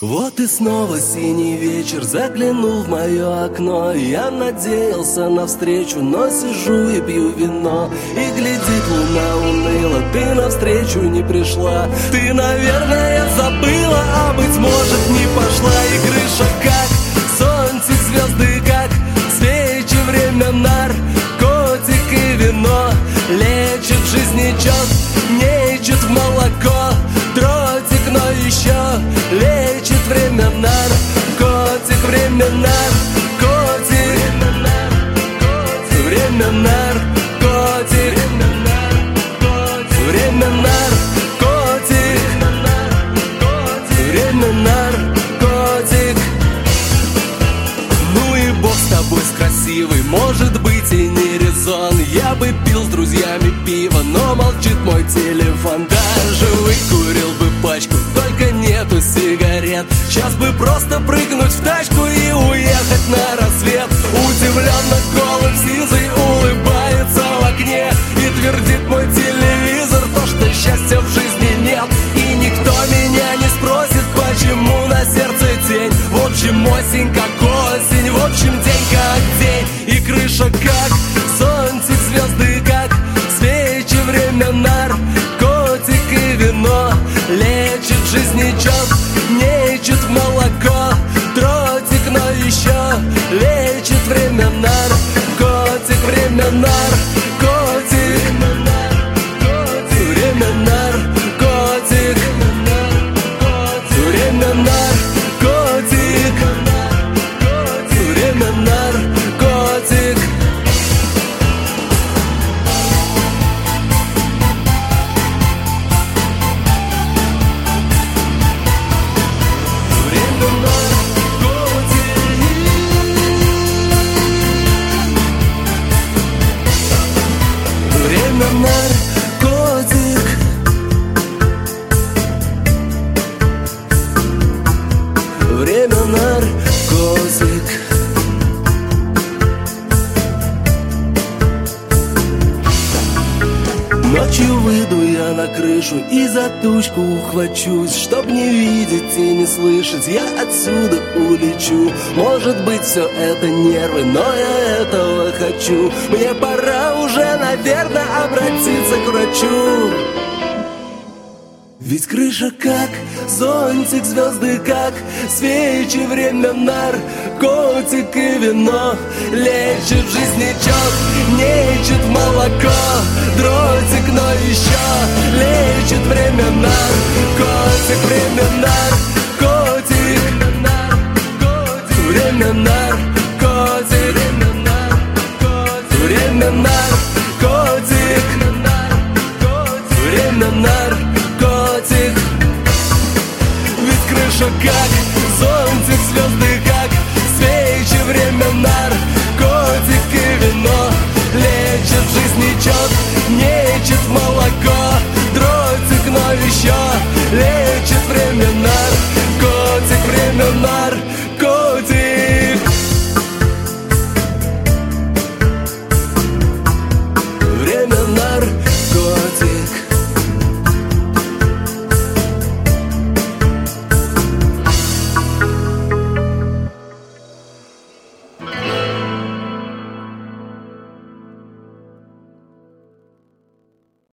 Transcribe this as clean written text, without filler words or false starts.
Вот и снова синий вечер заглянул в мое окно. Я надеялся на встречу, но сижу и пью вино. И глядит луна уныло, ты навстречу не пришла. Ты, наверное, забыла, а быть может не пошла. И крыша как зонтик, звезды как свечи, время наркотик и вино. Лечит жизнечок, нечет в молоко. Дротик, но еще лечит время наркотик, время наркотик, время наркотик, время наркотик, время наркотик. Ну и бог с тобой, с красивой, может быть и не резон. Я бы пил с друзьями пиво, но молчит мой телефон. Даже выкурил бы пачку, только нету сигарет. Сейчас бы просто прыгнуть в тачку и уехать на рассвет. Удивленно голым сизый улыбается в окне и твердит мой телевизор то, что счастья в жизни нет. И никто меня не спросит, почему на сердце тень. В общем, осень как осень, в общем, день как день. И крыша как зонтик, звезды как свечи, время наркотик и вино. Лечит жизнечок, нечет в молоко. Дротик, но еще лечит время наркотик, время наркотик, время наркотик, время наркотик, время наркотик. Время наркотик. Ночью выйду я на крышу и за тучку ухвачусь. Чтоб не видеть и не слышать, я отсюда улечу. Может быть, все это нервы, но я этого хочу. Мне пора уже, наверное, обратиться к врачу. Ведь крыша как зонтик, звезды как свечи, время наркотик и вино. Лечит жизнечок, нечет молоко. Дротик, но еще лечит время наркотик, время наркотик, время наркотик, время наркотик, время наркотик. Ведь крыша как зонтик, звезды как свечи, время наркотик.